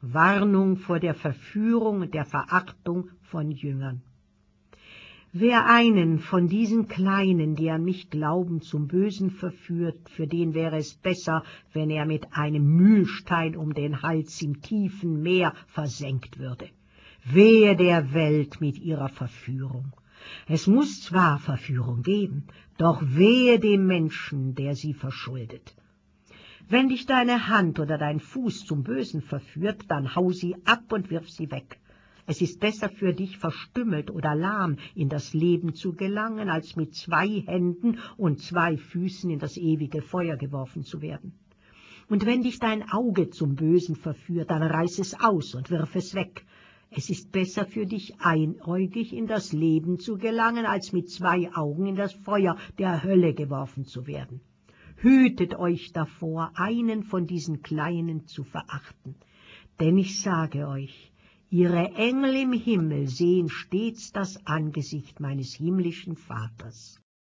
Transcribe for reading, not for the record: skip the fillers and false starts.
Warnung vor der Verführung und der Verachtung von Jüngern. Wer einen von diesen Kleinen, die an mich glauben, zum Bösen verführt, für den wäre es besser, wenn er mit einem Mühlstein um den Hals im tiefen Meer versenkt würde. Wehe der Welt mit ihrer Verführung. Es muss zwar Verführung geben, doch wehe dem Menschen, der sie verschuldet. Wenn dich deine Hand oder dein Fuß zum Bösen verführt, dann hau sie ab und wirf sie weg. Es ist besser für dich, verstümmelt oder lahm in das Leben zu gelangen, als mit 2 Händen und 2 Füßen in das ewige Feuer geworfen zu werden. Und wenn dich dein Auge zum Bösen verführt, dann reiß es aus und wirf es weg. Es ist besser für dich, einäugig in das Leben zu gelangen, als mit 2 Augen in das Feuer der Hölle geworfen zu werden. Hütet euch davor, einen von diesen Kleinen zu verachten. Denn ich sage euch, ihre Engel im Himmel sehen stets das Angesicht meines himmlischen Vaters.